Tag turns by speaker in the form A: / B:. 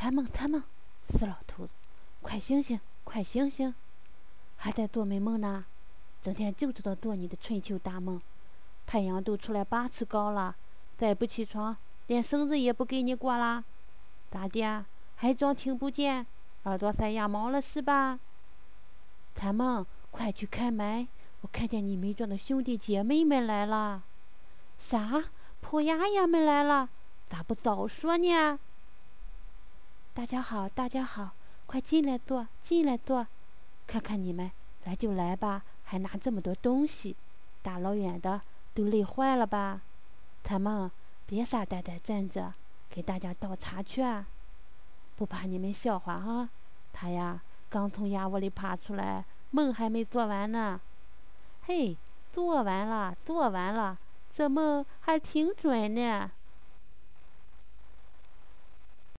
A: 参谋，死老头子，快醒醒，快醒醒！还在做美梦呢？整天就知道做你的春秋大梦。太阳都出来8尺高了，再不起床，连绳子也不给你过啦！咋的？还装听不见？耳朵塞牙毛了是吧？参谋，快去开门！我看见你没装的兄弟姐妹们来了。啥？破丫丫们来了？咋不早说呢？大家好，快进来坐，看看你们，来就来吧，还拿这么多东西，大老远的都累坏了吧？参谋，别傻呆呆站着，给大家倒茶去啊！不怕你们笑话哈？他呀，刚从鸭窝里爬出来，梦还没做完呢。嘿，做完了，这梦还挺准呢。